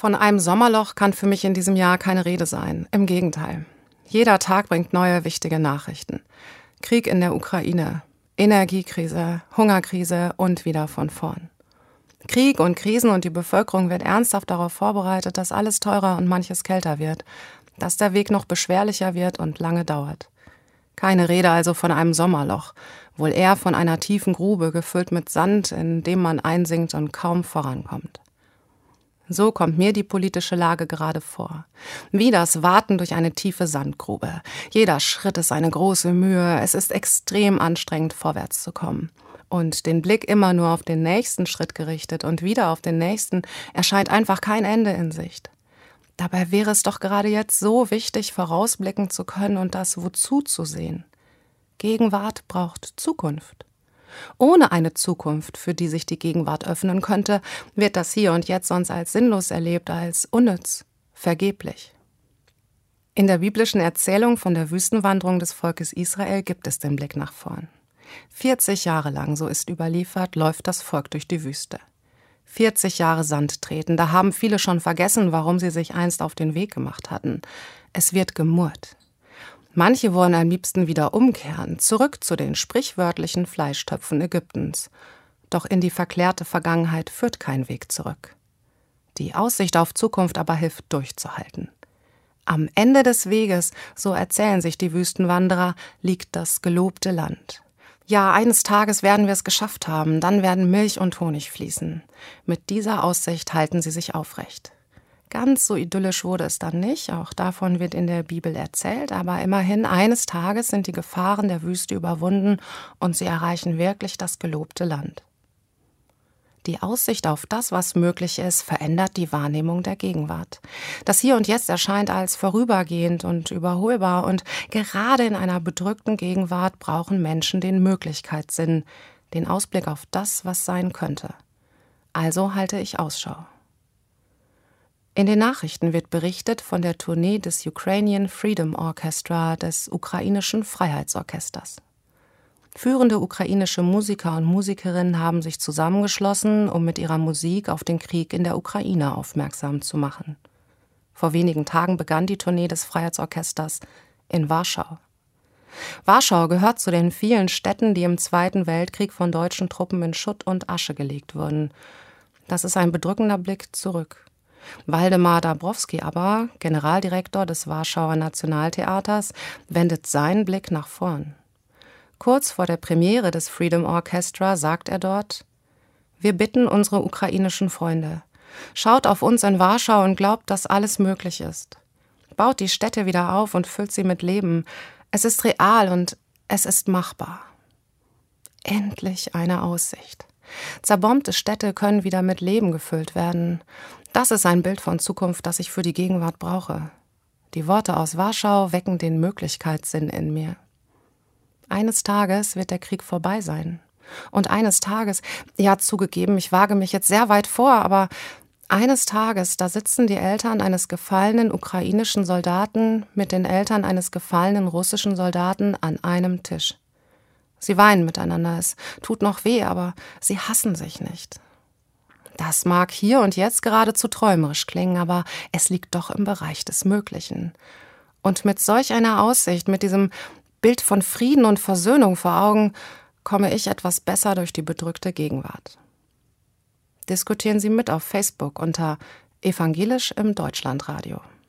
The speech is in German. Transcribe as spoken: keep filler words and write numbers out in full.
Von einem Sommerloch kann für mich in diesem Jahr keine Rede sein. Im Gegenteil. Jeder Tag bringt neue, wichtige Nachrichten. Krieg in der Ukraine, Energiekrise, Hungerkrise und wieder von vorn. Krieg und Krisen und die Bevölkerung wird ernsthaft darauf vorbereitet, dass alles teurer und manches kälter wird, dass der Weg noch beschwerlicher wird und lange dauert. Keine Rede also von einem Sommerloch, wohl eher von einer tiefen Grube, gefüllt mit Sand, in dem man einsinkt und kaum vorankommt. So kommt mir die politische Lage gerade vor. Wie das Warten durch eine tiefe Sandgrube. Jeder Schritt ist eine große Mühe. Es ist extrem anstrengend, vorwärts zu kommen. Und den Blick immer nur auf den nächsten Schritt gerichtet und wieder auf den nächsten, erscheint einfach kein Ende in Sicht. Dabei wäre es doch gerade jetzt so wichtig, vorausblicken zu können und das Wozu zu sehen. Gegenwart braucht Zukunft. Ohne eine Zukunft, für die sich die Gegenwart öffnen könnte, wird das Hier und Jetzt sonst als sinnlos erlebt, als unnütz, vergeblich. In der biblischen Erzählung von der Wüstenwanderung des Volkes Israel gibt es den Blick nach vorn. vierzig Jahre lang, so ist überliefert, läuft das Volk durch die Wüste. vierzig Jahre Sand treten, da haben viele schon vergessen, warum sie sich einst auf den Weg gemacht hatten. Es wird gemurrt. Manche wollen am liebsten wieder umkehren, zurück zu den sprichwörtlichen Fleischtöpfen Ägyptens. Doch in die verklärte Vergangenheit führt kein Weg zurück. Die Aussicht auf Zukunft aber hilft durchzuhalten. Am Ende des Weges, so erzählen sich die Wüstenwanderer, liegt das gelobte Land. Ja, eines Tages werden wir es geschafft haben, dann werden Milch und Honig fließen. Mit dieser Aussicht halten sie sich aufrecht. Ganz so idyllisch wurde es dann nicht, auch davon wird in der Bibel erzählt, aber immerhin eines Tages sind die Gefahren der Wüste überwunden und sie erreichen wirklich das gelobte Land. Die Aussicht auf das, was möglich ist, verändert die Wahrnehmung der Gegenwart. Das Hier und Jetzt erscheint als vorübergehend und überholbar und gerade in einer bedrückten Gegenwart brauchen Menschen den Möglichkeitssinn, den Ausblick auf das, was sein könnte. Also halte ich Ausschau. In den Nachrichten wird berichtet von der Tournee des Ukrainian Freedom Orchestra, des ukrainischen Freiheitsorchesters. Führende ukrainische Musiker und Musikerinnen haben sich zusammengeschlossen, um mit ihrer Musik auf den Krieg in der Ukraine aufmerksam zu machen. Vor wenigen Tagen begann die Tournee des Freiheitsorchesters in Warschau. Warschau gehört zu den vielen Städten, die im Zweiten Weltkrieg von deutschen Truppen in Schutt und Asche gelegt wurden. Das ist ein bedrückender Blick zurück. Waldemar Dabrowski aber, Generaldirektor des Warschauer Nationaltheaters, wendet seinen Blick nach vorn. Kurz vor der Premiere des Freedom Orchestra sagt er dort: Wir bitten unsere ukrainischen Freunde, schaut auf uns in Warschau und glaubt, dass alles möglich ist. Baut die Städte wieder auf und füllt sie mit Leben. Es ist real und es ist machbar. Endlich eine Aussicht. Zerbombte Städte können wieder mit Leben gefüllt werden. Das ist ein Bild von Zukunft, das ich für die Gegenwart brauche. Die Worte aus Warschau wecken den Möglichkeitssinn in mir. Eines Tages wird der Krieg vorbei sein. Und eines Tages, ja zugegeben, ich wage mich jetzt sehr weit vor, aber eines Tages, da sitzen die Eltern eines gefallenen ukrainischen Soldaten mit den Eltern eines gefallenen russischen Soldaten an einem Tisch. Sie weinen miteinander, es tut noch weh, aber sie hassen sich nicht. Das mag hier und jetzt geradezu träumerisch klingen, aber es liegt doch im Bereich des Möglichen. Und mit solch einer Aussicht, mit diesem Bild von Frieden und Versöhnung vor Augen, komme ich etwas besser durch die bedrückte Gegenwart. Diskutieren Sie mit auf Facebook unter Evangelisch im Deutschlandradio.